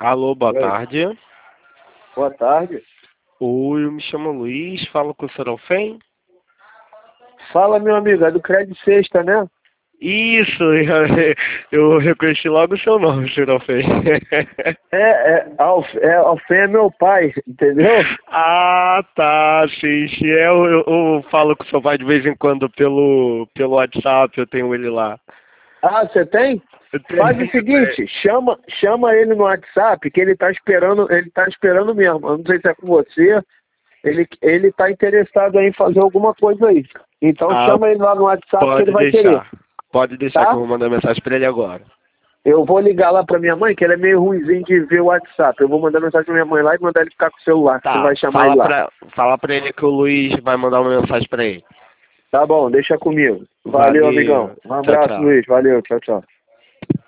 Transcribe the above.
Alô, boa Oi. tarde. Boa tarde. Oi, eu me chamo Luiz, falo com o Sr. Alfém. Fala, meu amigo, é do Crédito Sexta, né? Isso, eu reconheci logo o seu nome, Sr. Alfém. Alfém é meu pai, entendeu? Ah, tá, sim, sim. Eu falo com o seu pai de vez em quando pelo WhatsApp, eu tenho ele lá. Ah, você tem? Eu Faz o tenho. seguinte, chama ele no WhatsApp, que ele tá esperando mesmo. Eu não sei se é com você, ele tá interessado em fazer alguma coisa aí. Então Ah, chama ele lá no WhatsApp que ele pode vai querer, deixar. Pode deixar que eu tá? vou mandar mensagem pra ele agora. Eu vou ligar lá pra minha mãe, que ela é meio ruinzinho de ver o WhatsApp. Eu vou mandar mensagem pra minha mãe lá e mandar ele ficar com o celular, que você Tá, vai chamar ele lá. fala pra ele que o Luiz vai mandar uma mensagem pra ele. Tá bom, deixa comigo. Valeu, amigão. Valeu, Um tchau, abraço, tchau. Luiz. Valeu, tchau, tchau.